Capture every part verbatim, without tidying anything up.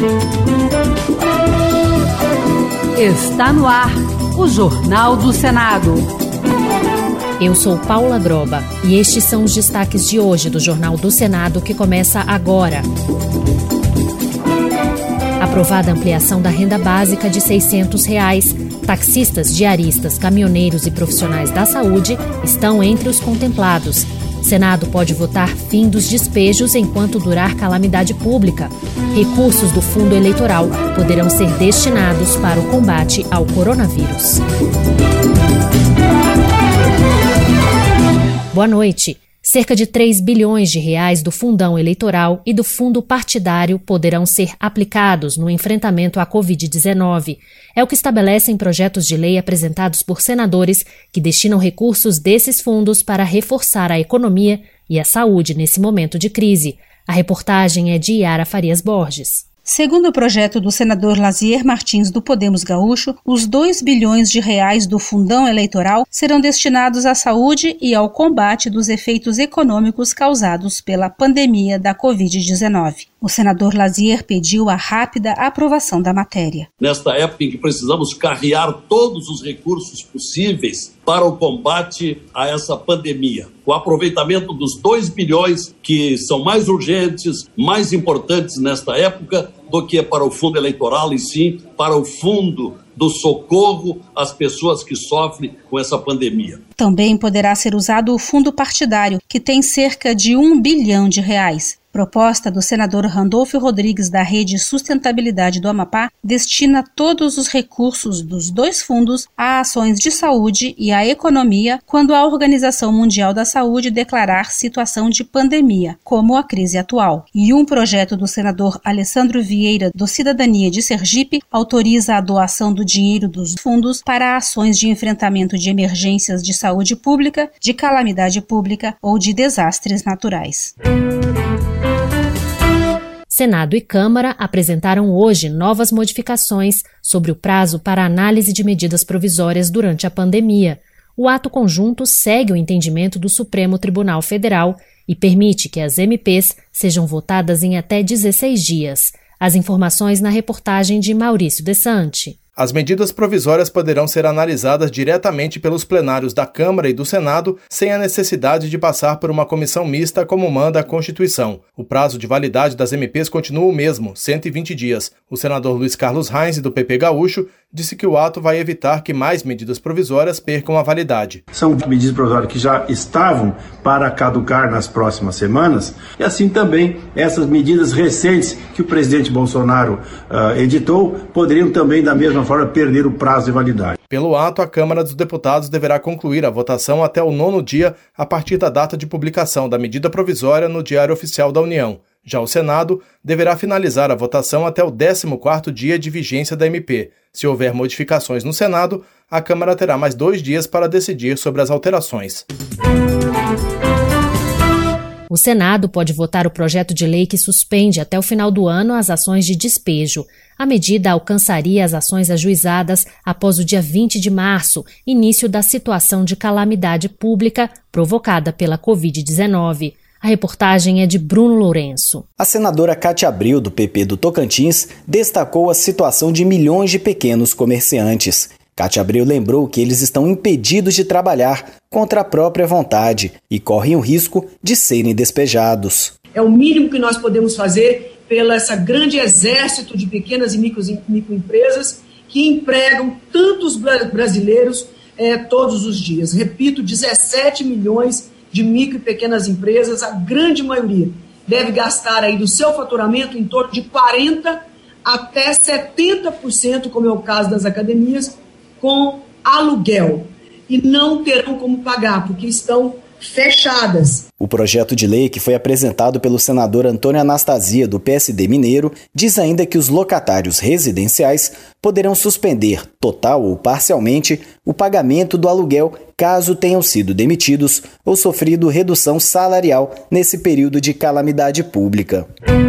Está no ar o Jornal do Senado. Eu sou Paula Groba e estes são os destaques de hoje do Jornal do Senado que começa agora. Aprovada a ampliação da renda básica de seiscentos reais. Taxistas, diaristas, caminhoneiros e profissionais da saúde estão entre os contemplados. Senado pode votar fim dos despejos enquanto durar calamidade pública. Recursos do fundo eleitoral poderão ser destinados para o combate ao coronavírus. Boa noite. Cerca de três bilhões de reais do fundão eleitoral e do fundo partidário poderão ser aplicados no enfrentamento à covid dezenove. É o que estabelecem projetos de lei apresentados por senadores que destinam recursos desses fundos para reforçar a economia e a saúde nesse momento de crise. A reportagem é de Yara Farias Borges. Segundo o projeto do senador Lazier Martins do Podemos Gaúcho, os dois bilhões de reais do fundão eleitoral serão destinados à saúde e ao combate dos efeitos econômicos causados pela pandemia da covid dezenove. O senador Lazier pediu a rápida aprovação da matéria. Nesta época em que precisamos carrear todos os recursos possíveis para o combate a essa pandemia, o aproveitamento dos dois bilhões que são mais urgentes, mais importantes nesta época do que para o fundo eleitoral e sim para o fundo do socorro às pessoas que sofrem com essa pandemia. Também poderá ser usado o fundo partidário, que tem cerca de um bilhão de reais. Proposta do senador Randolfo Rodrigues da Rede Sustentabilidade do Amapá destina todos os recursos dos dois fundos a ações de saúde e à economia quando a Organização Mundial da Saúde declarar situação de pandemia, como a crise atual. E um projeto do senador Alessandro Vieira, do Cidadania de Sergipe, autoriza a doação do dinheiro dos fundos para ações de enfrentamento de emergências de saúde pública, de calamidade pública ou de desastres naturais. Senado e Câmara apresentaram hoje novas modificações sobre o prazo para análise de medidas provisórias durante a pandemia. O ato conjunto segue o entendimento do Supremo Tribunal Federal e permite que as M Ps sejam votadas em até dezesseis dias. As informações na reportagem de Maurício Desante. As medidas provisórias poderão ser analisadas diretamente pelos plenários da Câmara e do Senado, sem a necessidade de passar por uma comissão mista, como manda a Constituição. O prazo de validade das M Ps continua o mesmo, cento e vinte dias. O senador Luiz Carlos Reins, do P P Gaúcho, disse que o ato vai evitar que mais medidas provisórias percam a validade. São medidas provisórias que já estavam para caducar nas próximas semanas, e assim também essas medidas recentes que o presidente Bolsonaro uh, editou, poderiam também, da mesma forma, perder o prazo de validade. Pelo ato, a Câmara dos Deputados deverá concluir a votação até o nono dia, a partir da data de publicação da medida provisória no Diário Oficial da União. Já o Senado deverá finalizar a votação até o décimo quarto dia de vigência da M P. Se houver modificações no Senado, a Câmara terá mais dois dias para decidir sobre as alterações. O Senado pode votar o projeto de lei que suspende até o final do ano as ações de despejo. A medida alcançaria as ações ajuizadas após o dia vinte de março, início da situação de calamidade pública provocada pela covid dezenove. A reportagem é de Bruno Lourenço. A senadora Cátia Abreu, do P P do Tocantins, destacou a situação de milhões de pequenos comerciantes. Cátia Abreu lembrou que eles estão impedidos de trabalhar contra a própria vontade e correm o risco de serem despejados. É o mínimo que nós podemos fazer pelo esse grande exército de pequenas e micro, microempresas que empregam tantos brasileiros é, todos os dias. Repito, dezessete milhões de micro e pequenas empresas, a grande maioria deve gastar aí do seu faturamento em torno de quarenta até setenta por cento, como é o caso das academias, com aluguel. E não terão como pagar, porque estão fechadas. O projeto de lei, que foi apresentado pelo senador Antônio Anastasia, do P S D mineiro, diz ainda que os locatários residenciais poderão suspender, total ou parcialmente, o pagamento do aluguel caso tenham sido demitidos ou sofrido redução salarial nesse período de calamidade pública.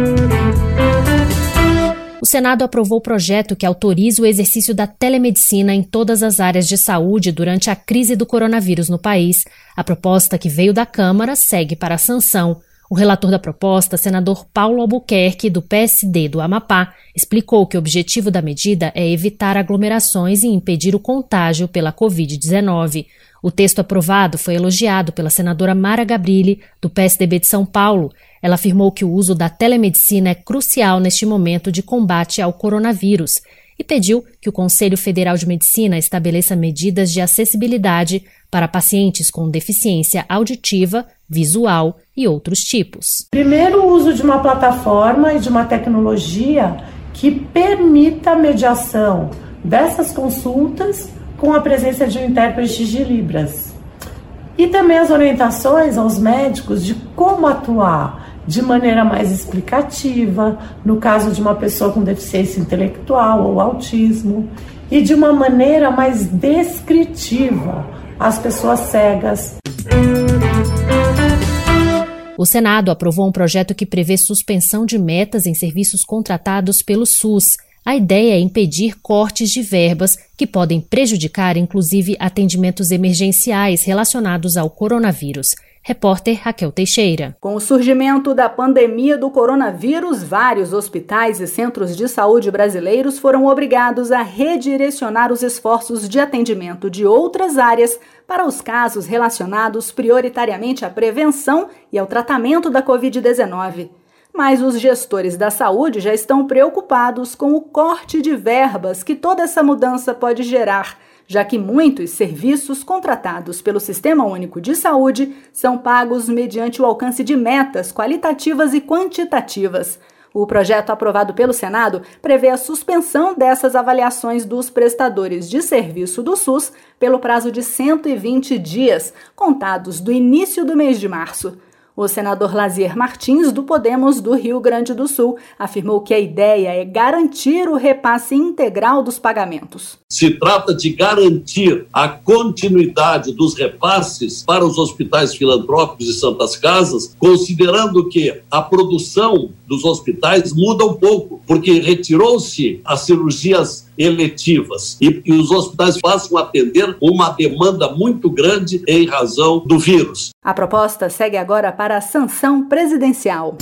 O Senado aprovou o projeto que autoriza o exercício da telemedicina em todas as áreas de saúde durante a crise do coronavírus no país. A proposta que veio da Câmara segue para a sanção. O relator da proposta, senador Paulo Albuquerque, do P S D do Amapá, explicou que o objetivo da medida é evitar aglomerações e impedir o contágio pela covid dezenove. O texto aprovado foi elogiado pela senadora Mara Gabrilli, do P S D B de São Paulo. Ela afirmou que o uso da telemedicina é crucial neste momento de combate ao coronavírus e pediu que o Conselho Federal de Medicina estabeleça medidas de acessibilidade para pacientes com deficiência auditiva, visual e outros tipos. Primeiro, o uso de uma plataforma e de uma tecnologia que permita a mediação dessas consultas com a presença de um intérprete de Libras. E também as orientações aos médicos de como atuar de maneira mais explicativa, no caso de uma pessoa com deficiência intelectual ou autismo, e de uma maneira mais descritiva às pessoas cegas. O Senado aprovou um projeto que prevê suspensão de metas em serviços contratados pelo SUS. A ideia é impedir cortes de verbas que podem prejudicar, inclusive, atendimentos emergenciais relacionados ao coronavírus. Repórter Raquel Teixeira. Com o surgimento da pandemia do coronavírus, vários hospitais e centros de saúde brasileiros foram obrigados a redirecionar os esforços de atendimento de outras áreas para os casos relacionados prioritariamente à prevenção e ao tratamento da covid dezenove. Mas os gestores da saúde já estão preocupados com o corte de verbas que toda essa mudança pode gerar, já que muitos serviços contratados pelo Sistema Único de Saúde são pagos mediante o alcance de metas qualitativas e quantitativas. O projeto aprovado pelo Senado prevê a suspensão dessas avaliações dos prestadores de serviço do SUS pelo prazo de cento e vinte dias, contados do início do mês de março. O senador Lazier Martins, do Podemos do Rio Grande do Sul, afirmou que a ideia é garantir o repasse integral dos pagamentos. Se trata de garantir a continuidade dos repasses para os hospitais filantrópicos e santas casas, considerando que a produção dos hospitais muda um pouco, porque retirou-se as cirurgias eletivas e, e os hospitais passam a atender uma demanda muito grande em razão do vírus. A proposta segue agora para a sanção presidencial.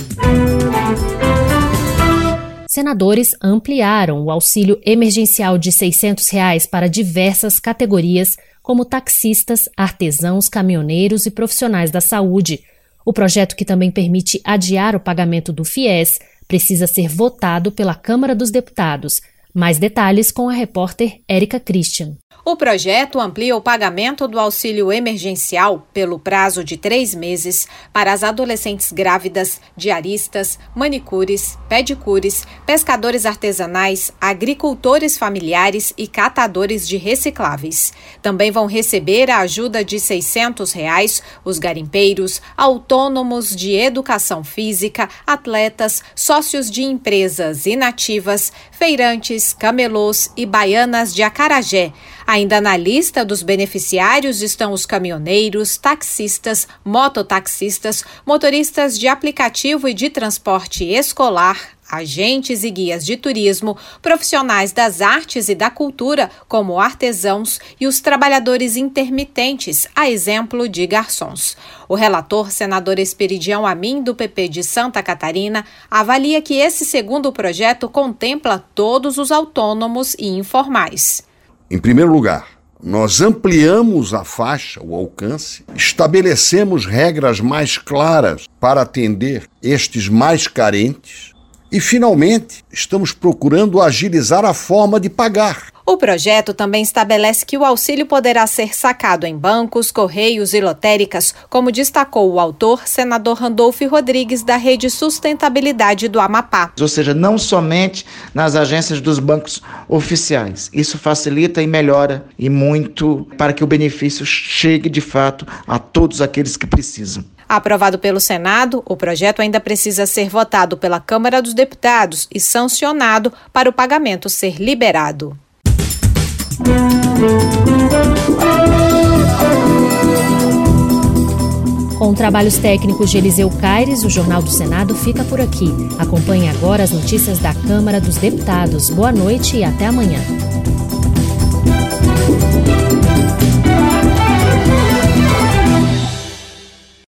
Senadores ampliaram o auxílio emergencial de seiscentos reais para diversas categorias, como taxistas, artesãos, caminhoneiros e profissionais da saúde. O projeto, que também permite adiar o pagamento do FIES, precisa ser votado pela Câmara dos Deputados. Mais detalhes com a repórter Érica Christian. O projeto amplia o pagamento do auxílio emergencial pelo prazo de três meses para as adolescentes grávidas, diaristas, manicures, pedicures, pescadores artesanais, agricultores familiares e catadores de recicláveis. Também vão receber a ajuda de seiscentos reais os garimpeiros, autônomos de educação física, atletas, sócios de empresas inativas, feirantes, camelôs e baianas de acarajé. Ainda na lista dos beneficiários estão os caminhoneiros, taxistas, mototaxistas, motoristas de aplicativo e de transporte escolar, agentes e guias de turismo, profissionais das artes e da cultura, como artesãos, e os trabalhadores intermitentes, a exemplo de garçons. O relator, senador Esperidião Amin, do P P de Santa Catarina, avalia que esse segundo projeto contempla todos os autônomos e informais. Em primeiro lugar, nós ampliamos a faixa, o alcance, estabelecemos regras mais claras para atender estes mais carentes e, finalmente, estamos procurando agilizar a forma de pagar. O projeto também estabelece que o auxílio poderá ser sacado em bancos, correios e lotéricas, como destacou o autor, senador Randolfo Rodrigues, da Rede Sustentabilidade do Amapá. Ou seja, não somente nas agências dos bancos oficiais. Isso facilita e melhora e muito para que o benefício chegue de fato a todos aqueles que precisam. Aprovado pelo Senado, o projeto ainda precisa ser votado pela Câmara dos Deputados e sancionado para o pagamento ser liberado. Com trabalhos técnicos de Eliseu Caires, o Jornal do Senado fica por aqui. Acompanhe agora as notícias da Câmara dos Deputados. Boa noite e até amanhã.